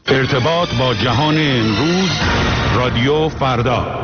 ارتباط با جهان امروز، رادیو فردا.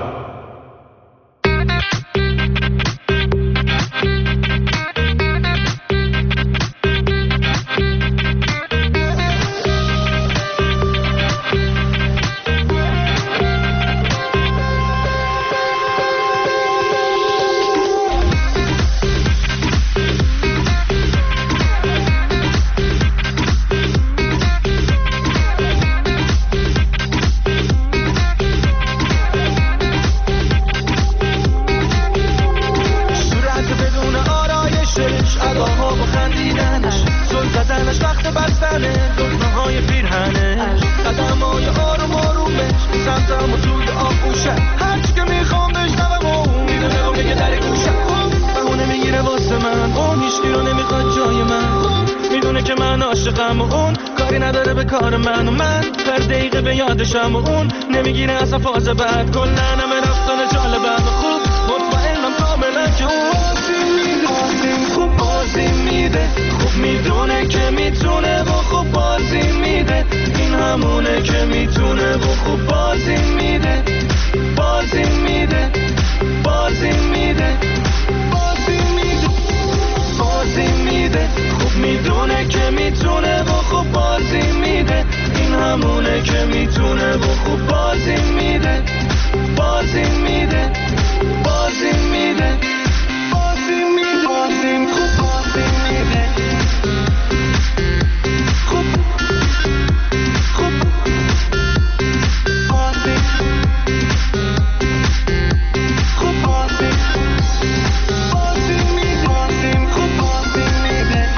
شم و اون نمیگیره اصلا فاز بعد کلن همه رفتن جالبم خوب مطمئنم کاملا که اون خوب بازی میده خوب میدونه که میتونه و خوب بازی میده این همونه که میتونه و خوب بازی میده بازی میده بازی میده بازی میده بازی میده خوب میدونه که میتونه و خوب بازی میده این همونه که میتونه و خوب بازی میده بازی میده بازی میده بازی میده بازی خوب بازی میده خوب خوب بازی خوب بازی بازی میده بازی خوب بازی میده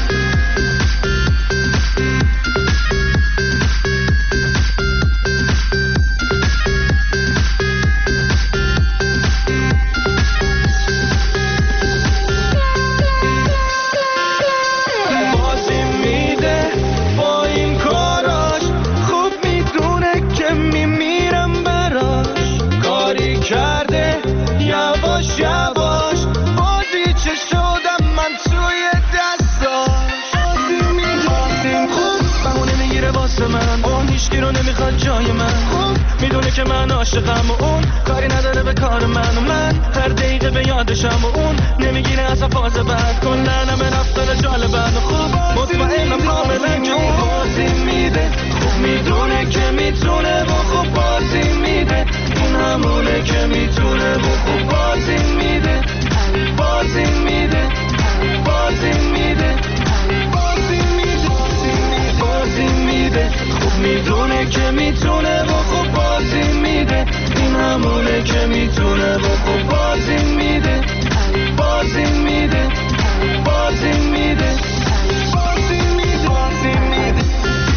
جای من خوب میدونه که من عاشقم و اون کاری نداره به کار من و من هر دقیقه به یادشم و اون نمیگیره اصلا فاز بعد کلن همه رفتن جالبن و خوب مطمئنم کاملا که اون بازی میده خوب میدونه که میتونه و خوب بازی میده اون همونه که میتونه و خوب بازی میده بازی میده بازی میده بازی میده بازی میده خوب میدونه که میتونه و خوب بازی میده این همونه که میتونه و خوب بازی میده بازی میده بازی میده بازی میده بازی میده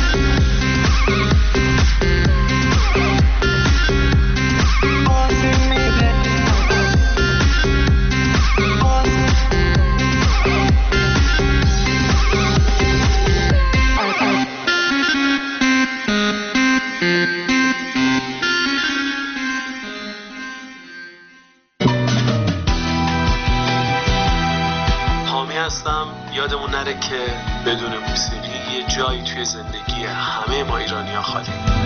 بازی میده یادمون نره که بدون موسیقی یه جایی توی زندگی همه ما ایرانی‌ها خالی.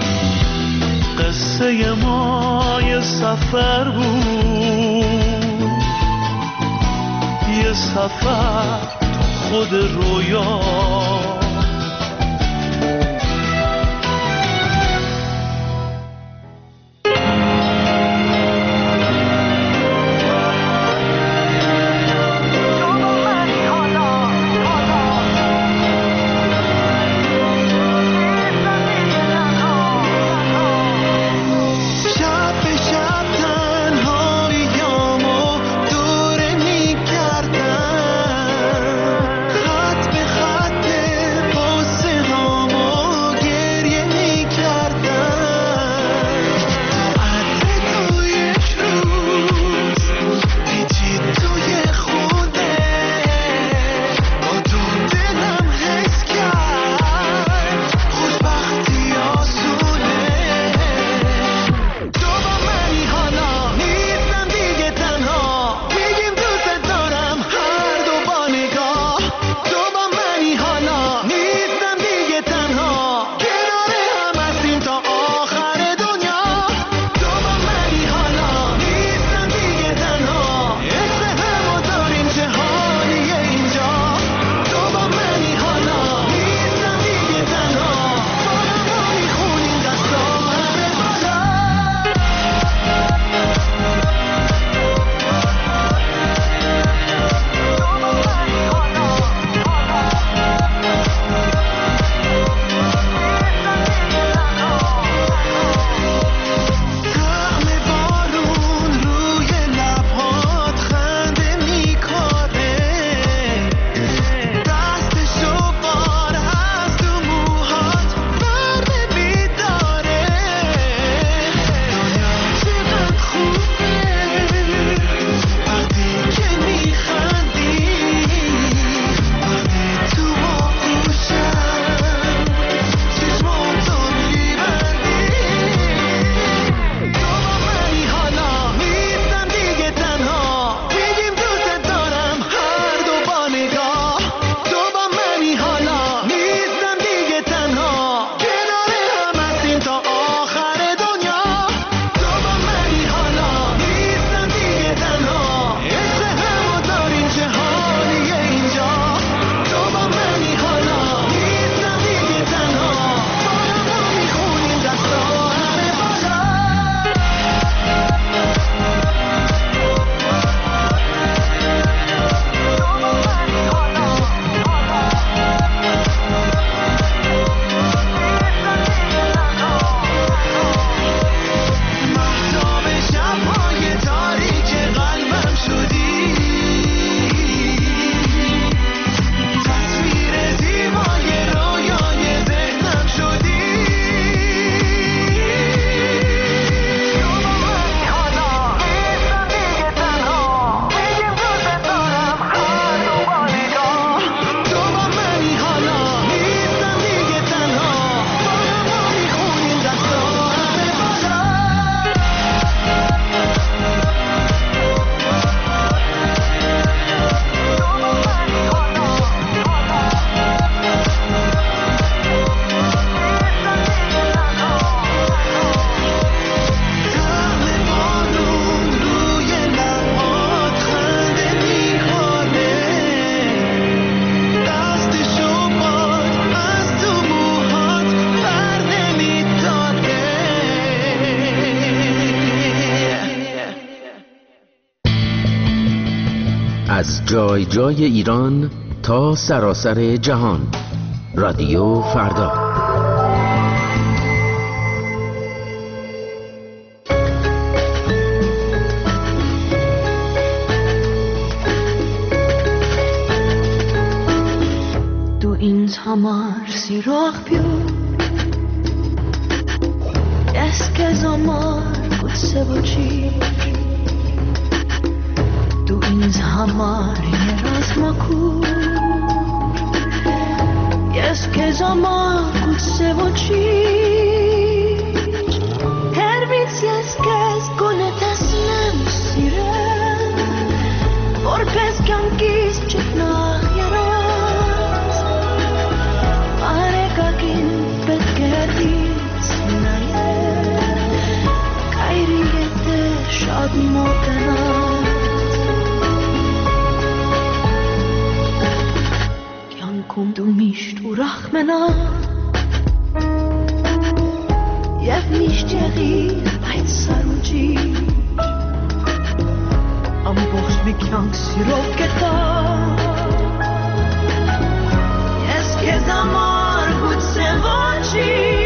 قصه ما یه سفر بود، یه سفر تو خود رویا، خط به خط از جای جای ایران تا سراسر جهان. رادیو فردا. Du ins hamar sirach più es che zamar gut se voci du ins hamar yeras maku es che zamar gut se voci her bit es che gonetas nem sire por pes kankis chitna yeras are kakin betgerdis naye kairiyete shad motena kyankum du misht u rakhmena yev mishteri bayt saruji am bokhsh me kyank sirov keta yes ke zamar gut se voci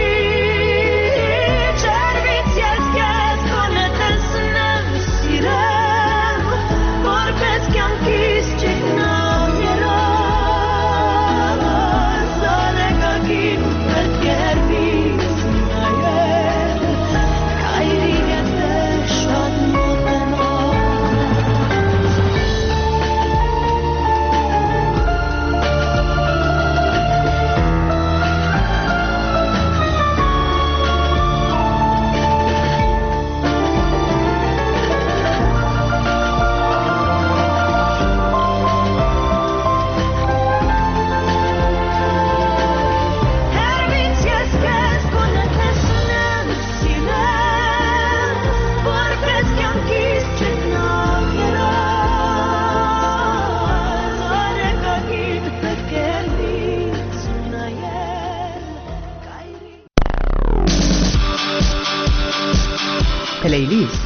پلیلیست.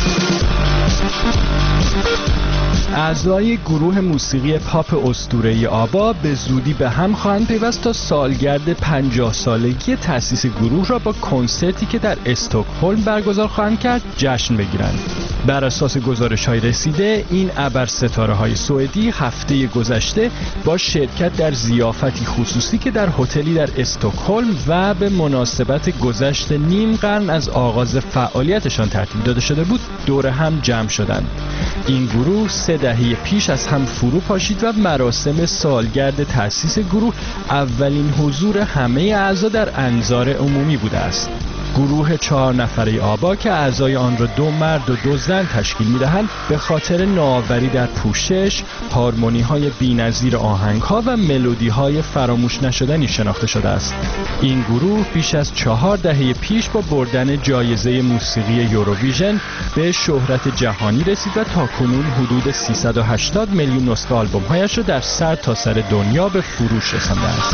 اعضای گروه موسیقی پاپ اسطوره‌ای آبا به زودی به هم خواهند پیوست تا سالگرد 50 سالگی تأسیس گروه را با کنسرتی که در استکهلم برگزار خواهند کرد جشن بگیرند. بر اساس گزارش‌های رسیده این ابر ستاره‌های سوئدی هفته گذشته با شرکت در ضیافتی خصوصی که در هتلی در استکهلم و به مناسبت گذشت نیم قرن از آغاز فعالیتشان ترتیب داده شده بود دور هم جمع شدند. این گروه 3 دهه پیش از هم فرو پاشید و مراسم سالگرد تأسیس گروه اولین حضور همه اعضا در انظار عمومی بوده است. گروه 4 نفره آبا که اعضای آن را 2 مرد و 2 زن تشکیل می‌دهند به خاطر نوآوری در پوشش، هارمونی‌های بی‌نظیر آهنگ‌ها و ملودی‌های فراموش نشدنی شناخته شده است. این گروه بیش از 4 دهه پیش با بردن جایزه موسیقی یوروویژن به شهرت جهانی رسید و تاکنون حدود 380 میلیون نسخه آلبوم‌هایش را در سرتاسر دنیا به فروش رسانده است.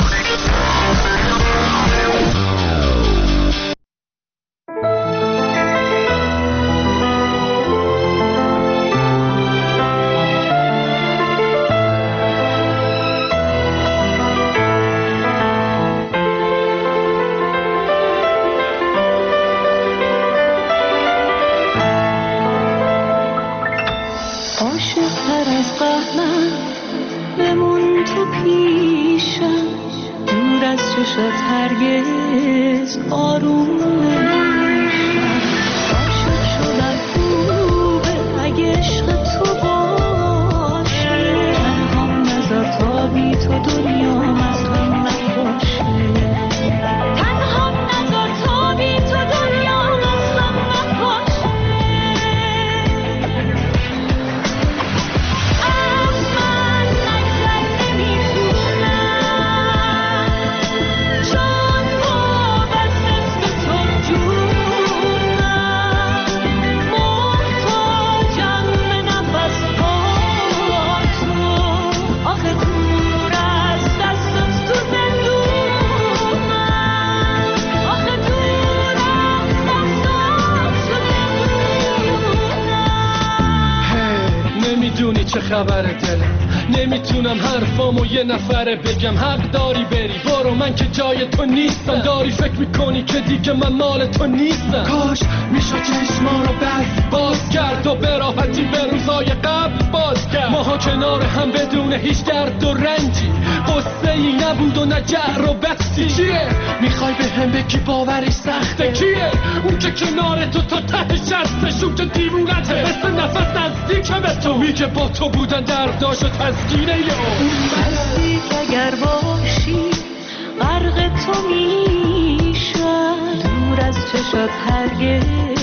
هرگز آروم نمیشم عاشق شدن خوبه اگه عشق تو باشه تنهام نذار تا بی تو دنیا از هم نباشه تنهام نذار تا بی تو دنیا از هم نباشه از من نگذر نمیتونم چون وابسته است به تو خبر دلم، نمیتونم حرفامو یه نفره بگم. حق داری بری، برو، من که جای تو نیستم. داری فکر میکنی که دیگه من مال تو نیستم. کاش میشد چشما رو بس باز کرد و به راحتی به روزای قبل باز کرد. ماها کنار هم بدون هیچ درد و رنجی، قصه ای نبود و نه جعر و بحثی. چیه میخوای به هم بگی باورش سخته؟ کیه اون که کنار تو تا ته شستش؟ اون که دیوونته مثل نفس نزدیکه به تو، میگه با تو بودن درداش و تسکینه یه بستی که اگر باشی غرق تو میشم، دور از چشات هرگز